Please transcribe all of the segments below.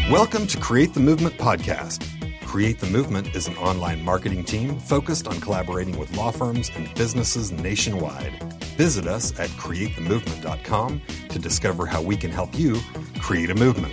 Welcome to Create the Movement podcast. Create the Movement is an online marketing team focused on collaborating with law firms and businesses nationwide. Visit us at createthemovement.com to discover how we can help you create a movement.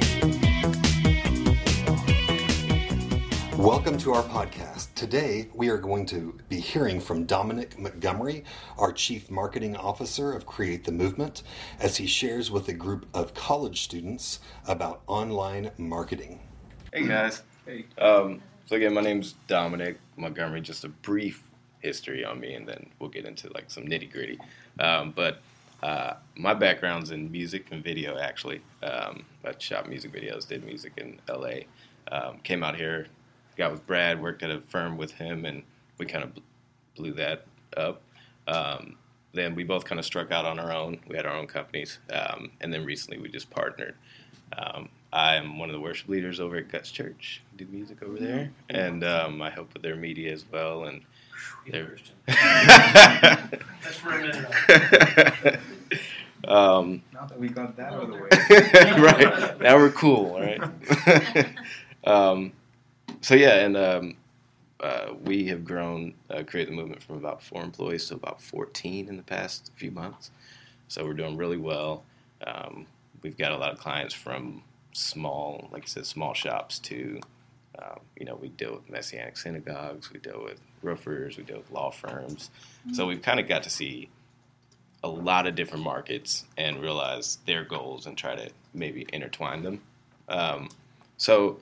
Welcome to our podcast. Today, we are going to be hearing from Dominic Montgomery, our Chief Marketing Officer of Create the Movement, as he shares with a group of college students about online marketing. Hey guys. Hey. So again, my name's Dominic Montgomery. Just a brief history on me, and then we'll get into like some nitty gritty. But my background's in music and video, actually. I shot music videos, did music in LA. Came out here, got with Brad, worked at a firm with him, and we kind of blew that up. Then we both kind of struck out on our own. We had our own companies, and then recently we just partnered. I am one of the worship leaders over at Guts Church. I do music over there, and I help with their media as well. And they're That's for a minute. Now that we got that out of the way. Right, now we're cool, all right? So yeah, and we have grown Create the Movement from about 4 employees to about 14 in the past few months. So we're doing really well. We've got a lot of clients from small, like I said, small shops to, we deal with Messianic synagogues, we deal with roofers, we deal with law firms. So we've kind of got to see a lot of different markets and realize their goals and try to maybe intertwine them. So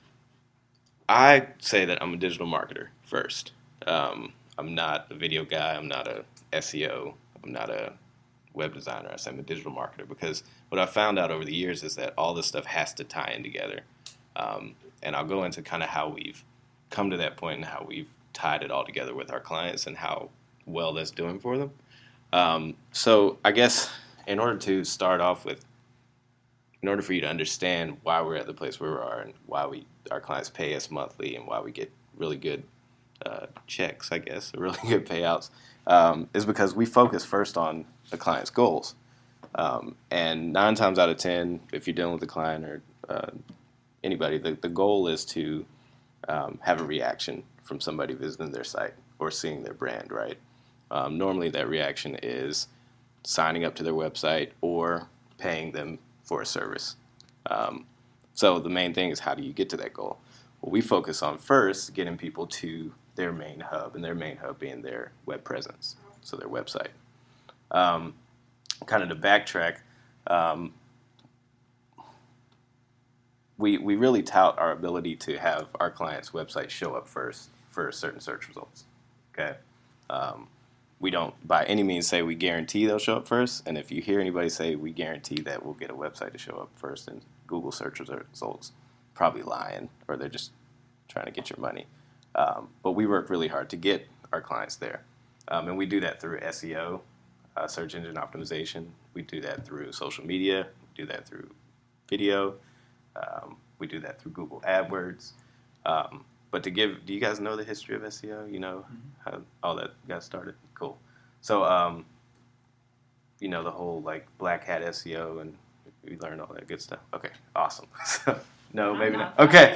I say that I'm a digital marketer first. I'm not a video guy. I'm not a SEO. I'm not a web designer. I say I'm a digital marketer because what I found out over the years is that all this stuff has to tie in together. And I'll go into kind of how we've come to that point and how we've tied it all together with our clients and how well that's doing for them. So I guess in order to start off with, in order for you to understand why we're at the place where we are and why our clients pay us monthly and why we get really good checks, I guess, really good payouts, is because we focus first on the client's goals. And 9 times out of 10, if you're dealing with a client or anybody, the goal is to have a reaction from somebody visiting their site or seeing their brand, right? Normally that reaction is signing up to their website or paying them for a service. So the main thing is, how do you get to that goal? Well, we focus on first getting people to their main hub, and their main hub being their web presence, so their website. Kind of to backtrack, we really tout our ability to have our clients' website show up first for certain search results. Okay. We don't by any means say we guarantee they'll show up first, and if you hear anybody say we guarantee that we'll get a website to show up first in Google search results, probably lying, or they're just trying to get your money. But we work really hard to get our clients there, and we do that through SEO, search engine optimization. We do that through social media. We do that through video. We do that through Google AdWords. But do you guys know the history of SEO? You know how all that got started? Cool. So, the whole like black hat SEO, and we learned all that good stuff. Okay, awesome. No, maybe not. Okay.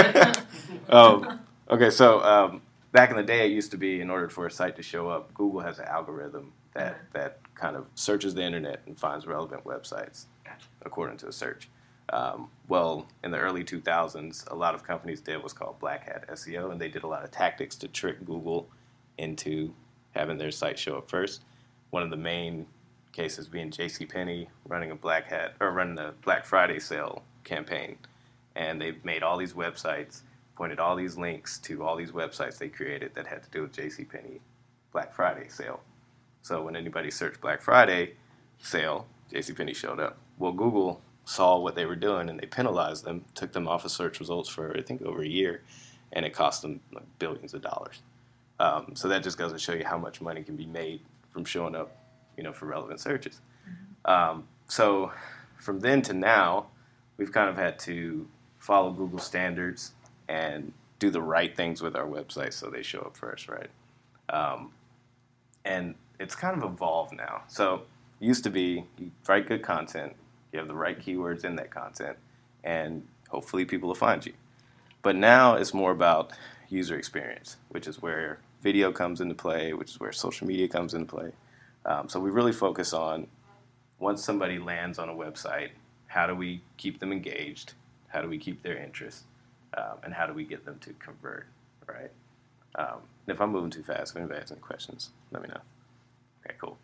Okay, so back in the day, it used to be in order for a site to show up, Google has an algorithm that kind of searches the internet and finds relevant websites according to a search. Well, in the early 2000s, a lot of companies did what's called black hat SEO, and they did a lot of tactics to trick Google into having their site show up first. One of the main cases being JCPenney running a Black Friday sale campaign, and they made all these websites, pointed all these links to all these websites they created that had to do with JCPenney Black Friday sale. So when anybody searched Black Friday sale, JCPenney showed up. Well, Google saw what they were doing, and they penalized them, took them off of search results for, I think, over a year, and it cost them like billions of dollars. So that just goes to show you how much money can be made from showing up, for relevant searches. So from then to now, we've kind of had to follow Google standards and do the right things with our website so they show up first, right? And it's kind of evolved now. So it used to be you write good content, you have the right keywords in that content, and hopefully people will find you. But now it's more about user experience, which is where video comes into play, which is where social media comes into play. So we really focus on, once somebody lands on a website, how do we keep them engaged? How do we keep their interest? And how do we get them to convert, right? And if I'm moving too fast, if anybody has any questions, let me know. Okay, cool.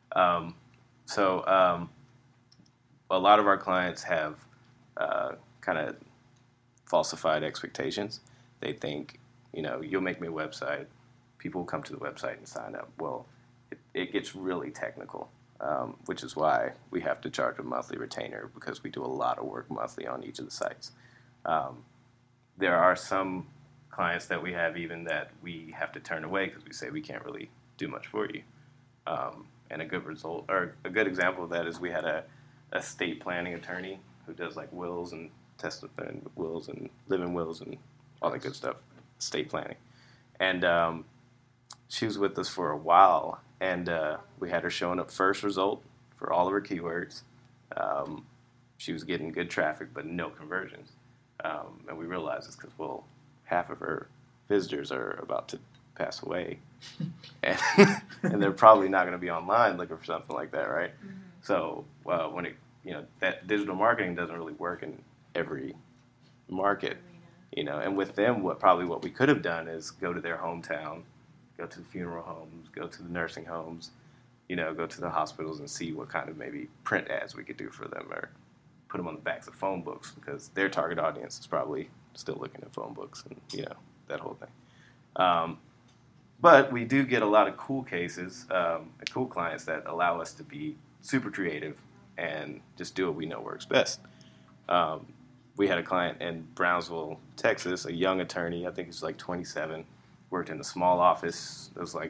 So a lot of our clients have kind of falsified expectations. They think, you'll make me a website, people will come to the website and sign up. Well, it gets really technical, which is why we have to charge a monthly retainer, because we do a lot of work monthly on each of the sites. There are some clients that we have even that we have to turn away because we say we can't really do much for you. And a good result, or a good example of that, is we had a estate planning attorney who does like wills and testament wills and living wills and all that good stuff, estate planning. And she was with us for a while, and we had her showing up first result for all of her keywords. She was getting good traffic, but no conversions. And we realized it's because, half of her visitors are about to pass away, and they're probably not going to be online looking for something like that, right? Mm-hmm. So when that digital marketing doesn't really work in every market, and with them, what we could have done is go to their hometown, go to the funeral homes, go to the nursing homes, go to the hospitals and see what kind of maybe print ads we could do for them, or put them on the backs of phone books, because their target audience is probably still looking at phone books and, that whole thing. But we do get a lot of cool cases, and cool clients that allow us to be super creative and just do what we know works best. We had a client in Brownsville, Texas, a young attorney, I think he's like 27, worked in a small office. It was like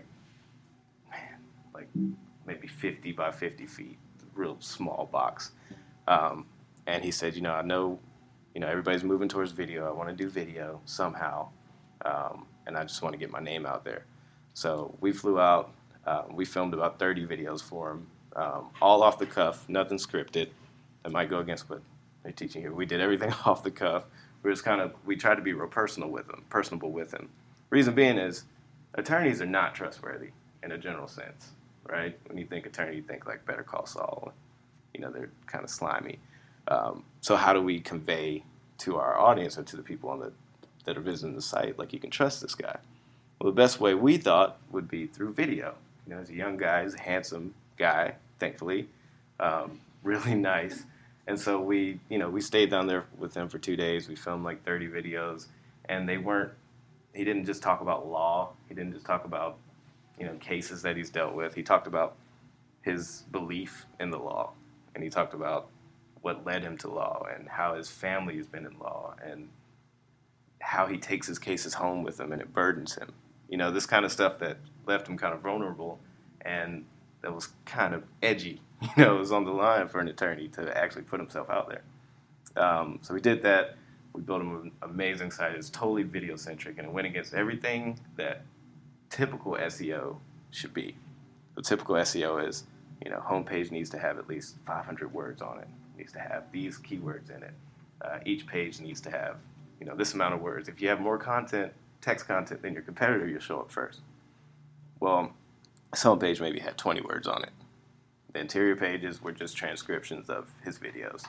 maybe 50 by 50 feet, real small box. And he said, I know, everybody's moving towards video. I want to do video somehow, and I just want to get my name out there. So we flew out. We filmed about 30 videos for him, all off the cuff, nothing scripted. That might go against what they're teaching here. We did everything off the cuff. We tried to be real personable with him. Reason being is, attorneys are not trustworthy in a general sense, right? When you think attorney, you think like Better Call Saul. They're kind of slimy. So how do we convey to our audience, or to the people that are visiting the site, like, you can trust this guy? Well, the best way we thought would be through video. He's a young guy, he's a handsome guy, thankfully, really nice. And so we stayed down there with him for 2 days. We filmed like 30 videos, and he didn't just talk about law. He didn't just talk about, cases that he's dealt with. He talked about his belief in the law, and he talked about what led him to law, and how his family has been in law, and how he takes his cases home with him and it burdens him. This kind of stuff that left him kind of vulnerable, and that was kind of edgy. It was on the line for an attorney to actually put himself out there. So we did that. We built him an amazing site. It's totally video-centric, and it went against everything that typical SEO should be. The typical SEO is, homepage needs to have at least 500 words on it. It needs to have these keywords in it. Each page needs to have, this amount of words. If you have more text content than your competitor, you'll show up first. Well, this homepage maybe had 20 words on it. The interior pages were just transcriptions of his videos.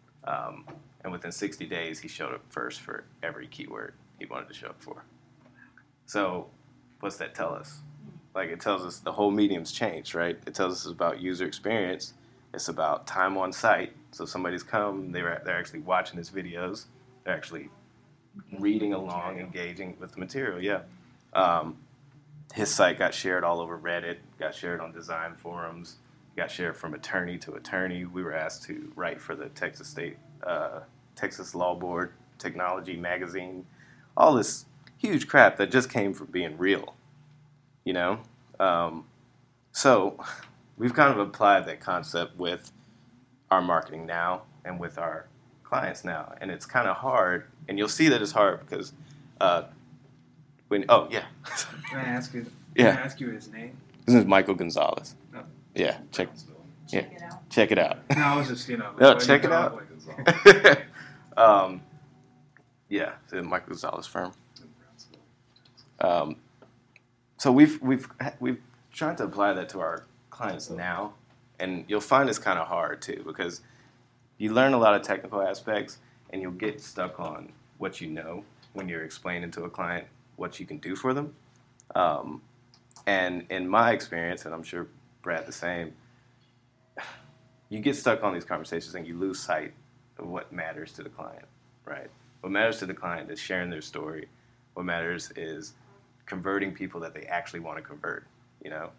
And within 60 days, he showed up first for every keyword he wanted to show up for. So what's that tell us? Like, it tells us the whole medium's changed, right? It tells us it's about user experience. It's about time on site. So somebody's come, they're actually watching his videos. They're actually reading along, engaging with the material, yeah. His site got shared all over Reddit, got shared on design forums, got shared from attorney to attorney. We were asked to write for the Texas Law Board, Technology Magazine, all this huge crap that just came from being real, So we've kind of applied that concept with our marketing now and with our clients now, and it's kind of hard, and you'll see that it's hard because Can I ask you his name? His name is Michael Gonzalez. Oh. Yeah, check it out. No, I was just, No, check it out. Yeah, the Michael Gonzalez firm. So we've tried to apply that to our clients now, and you'll find it's kind of hard too because you learn a lot of technical aspects, and you'll get stuck on what you know when you're explaining to a client what you can do for them. And in my experience, and I'm sure Brad the same, you get stuck on these conversations and you lose sight of what matters to the client, right? What matters to the client is sharing their story. What matters is converting people that they actually want to convert, you know?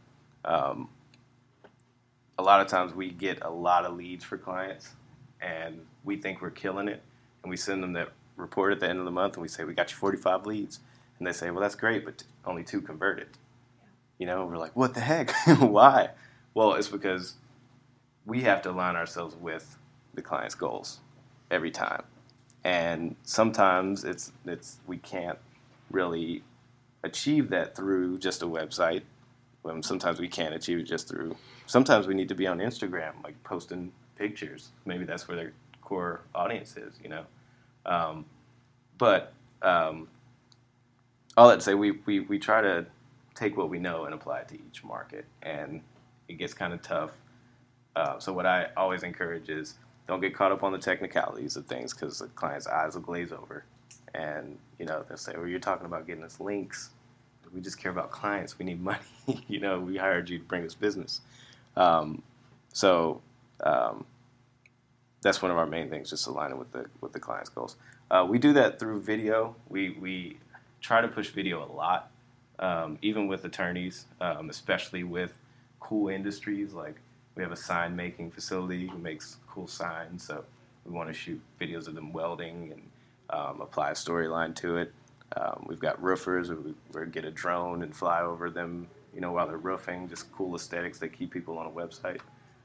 A lot of times we get a lot of leads for clients and we think we're killing it, and we send them that report at the end of the month and we say, we got you 45 leads. And they say, well, that's great, but only 2 converted. You know, we're like, what the heck? Why? Well, it's because we have to align ourselves with the client's goals every time. And sometimes it's we can't really achieve that through just a website. Sometimes we can't achieve it just through. Sometimes we need to be on Instagram, like posting pictures. Maybe that's where their core audience is, you know. But all that to say, we try to take what we know and apply it to each market, and it gets kind of tough. So what I always encourage is don't get caught up on the technicalities of things because the client's eyes will glaze over. And, you know, they'll say, well, you're talking about getting us links. We just care about clients. We need money. You know, we hired you to bring us business. So that's one of our main things, just aligning with the client's goals. We do that through video. We try to push video a lot, even with attorneys, especially with cool industries. Like we have a sign making facility who makes cool signs, so we want to shoot videos of them welding and apply a storyline to it. We've got roofers who we get a drone and fly over them, you know, while they're roofing. Just cool aesthetics that keep people on a website.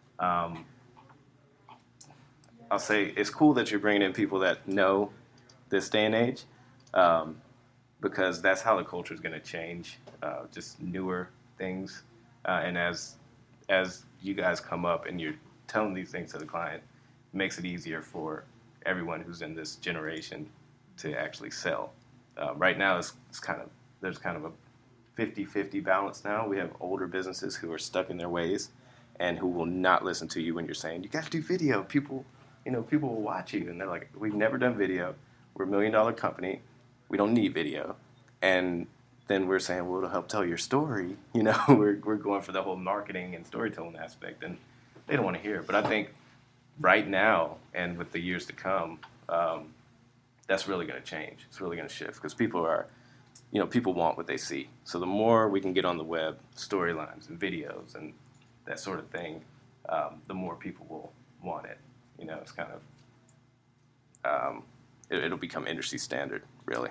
I'll say it's cool that you're bringing in people that know this day and age, because that's how the culture is going to change. Just newer things, and as you guys come up and you're telling these things to the client, it makes it easier for everyone who's in this generation to actually sell. Right now, there's kind of a 50-50 balance now. We have older businesses who are stuck in their ways and who will not listen to you when you're saying, you got to do video. People will watch you. And they're like, we've never done video. We're $1 million company. We don't need video. And then we're saying, well, it'll help tell your story. You know, we're going for the whole marketing and storytelling aspect, and they don't want to hear it. But I think right now and with the years to come, that's really going to change. It's really going to shift because people want what they see. So the more we can get on the web, storylines and videos and that sort of thing, the more people will want it. You know, it's kind of, it'll become industry standard, really.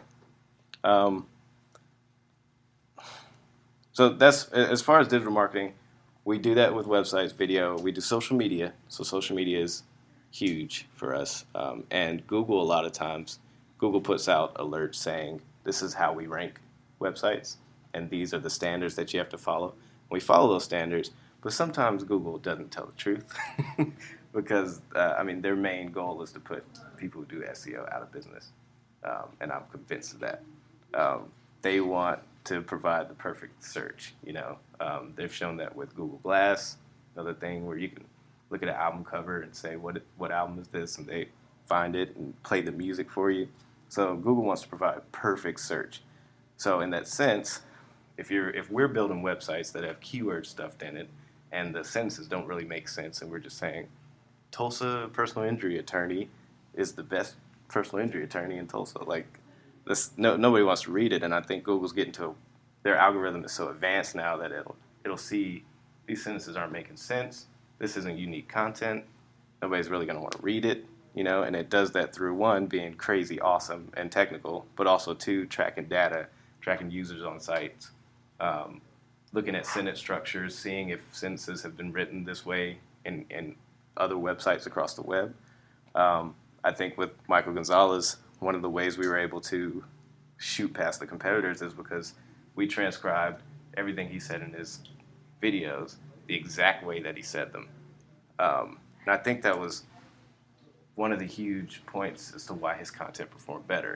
So that's, as far as digital marketing, we do that with websites, video. We do social media. So social media is huge for us. And Google, a lot of times, Google puts out alerts saying, this is how we rank websites, and these are the standards that you have to follow. We follow those standards, but sometimes Google doesn't tell the truth because, their main goal is to put people who do SEO out of business, and I'm convinced of that. They want to provide the perfect search, you know. They've shown that with Google Glass, another thing where you can look at an album cover and say, what album is this? And they find it and play the music for you. So Google wants to provide perfect search. So in that sense, if we're building websites that have keyword stuffed in it and the sentences don't really make sense and we're just saying Tulsa personal injury attorney is the best personal injury attorney in Tulsa, like this, nobody wants to read it. And I think Google's getting to their algorithm is so advanced now that it'll see these sentences aren't making sense. This isn't unique content. Nobody's really going to want to read it. You know, and it does that through, one, being crazy awesome and technical, but also, two, tracking data, tracking users on sites, looking at sentence structures, seeing if sentences have been written this way in other websites across the web. I think with Michael Gonzalez, one of the ways we were able to shoot past the competitors is because we transcribed everything he said in his videos the exact way that he said them. And I think that was one of the huge points as to why his content performed better,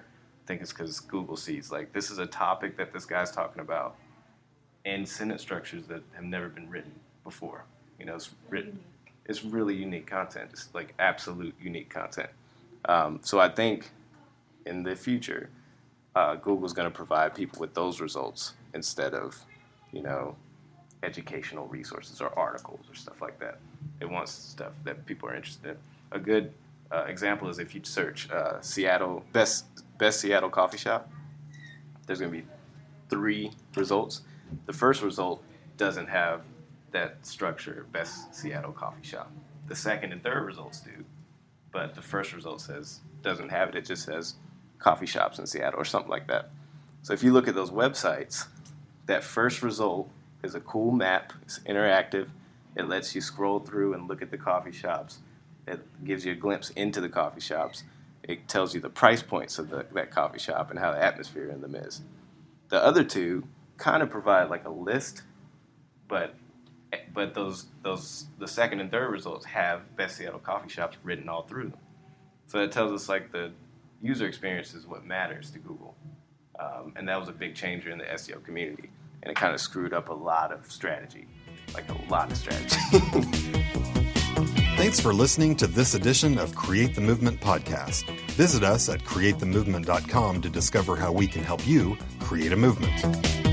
think it's because Google sees, like, this is a topic that this guy's talking about in sentence structures that have never been written before. You know, it's really unique content. It's like absolute unique content. So I think in the future, Google's going to provide people with those results instead of, you know, educational resources or articles or stuff like that. It wants stuff that people are interested in. A good example is if you search Seattle best Seattle coffee shop, there's going to be 3 results. The first result doesn't have that structure, best Seattle coffee shop. The second and third results do, but the first result doesn't have it. It just says coffee shops in Seattle or something like that. So if you look at those websites, that first result is a cool map. It's interactive. It lets you scroll through and look at the coffee shops. It gives you a glimpse into the coffee shops. It tells you the price points of that coffee shop and how the atmosphere in them is. The other 2 kind of provide like a list, but the second and third results have best Seattle coffee shops written all through them. So that tells us like the user experience is what matters to Google. And that was a big changer in the SEO community. And it kind of screwed up a lot of strategy, like a lot of strategy. Thanks for listening to this edition of Create the Movement podcast. Visit us at createthemovement.com to discover how we can help you create a movement.